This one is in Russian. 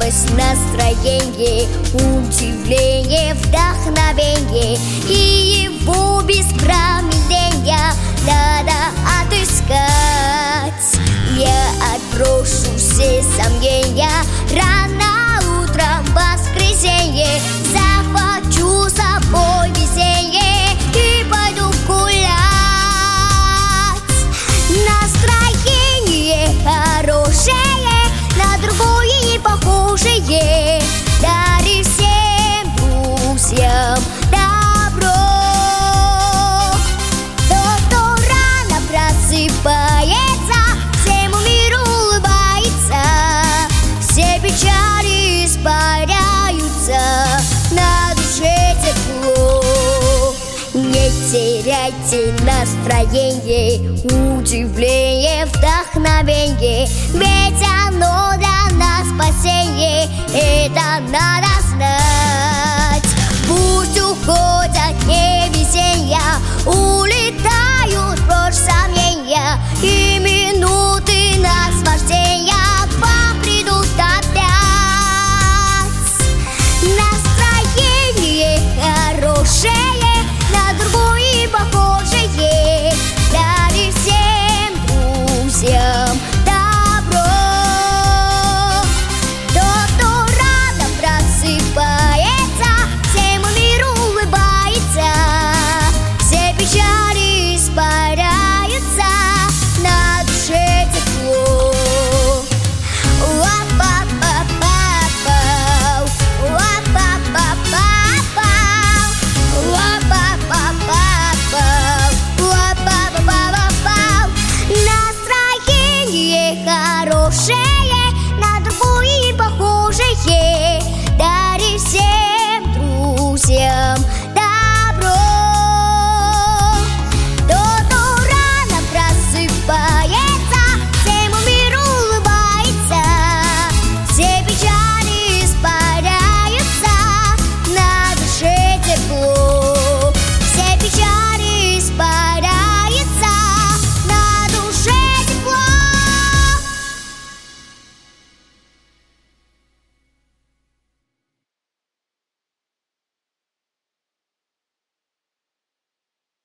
радость, настроение, удивление, вдохновение, и его без промедления надо отыскать. Я отброшу все сомнения, рано утром воскресенье, захвачу с собой весеннее и пойду гулять. Настроение хорошее, на другое не похожее, дари всем друзьям добро. Тот, кто рано просыпается, всему миру улыбается, все печали испаряются, на душе тепло. Не теряйте настроение, удивление, вдохновение, ведь оно для нас спасение, это надо знать. Пусть уходят